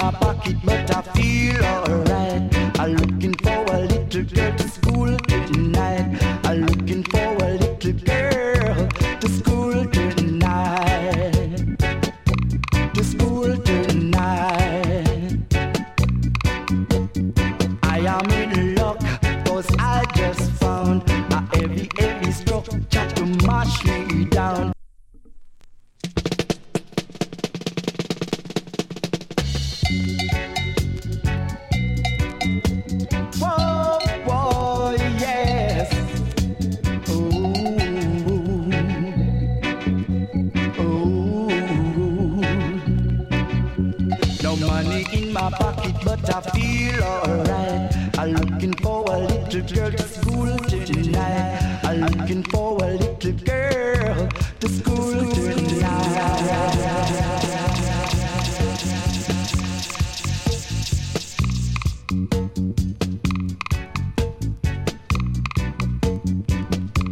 my pocket, but I feel alright. I'm looking for a little girl to school tonight. I'm looking for a little girl to school tonight. To school tonight. I am in luck, 'cause I just found a heavy, heavy structure to mash me down. Whoa, whoa, yes. Ooh, ooh. No money in my pocket, but I feel alright. I'm looking for a little girl to school tonight. I'm looking for a little girl to school.